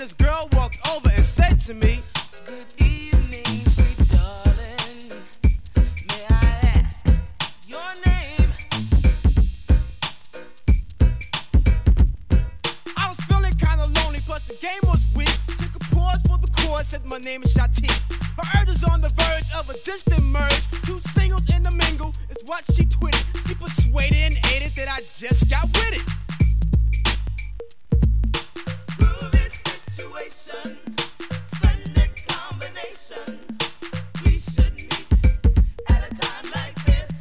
this girl walked over and said to me, "Good evening, sweet darling. May I ask your name?" I was feeling kinda lonely, plus the game was weak. Took a pause for the chorus, said my name is Shati. Her urge is on the verge of a distant merge. Two singles in the mingle is what she tweeted. She persuaded and aided that I just got with it. Groovy situation, splendid combination. We should meet at a time like this.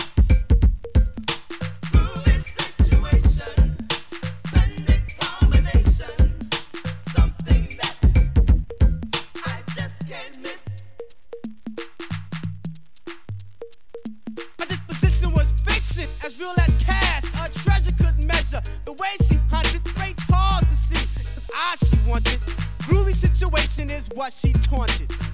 Groovy situation, splendid combination. Something that I just can't miss. My disposition was fiction, as real as cash. A treasure couldn't measure the way she hunted. Rage hard to see. It was I she wanted. Groovy situation is what she taunted.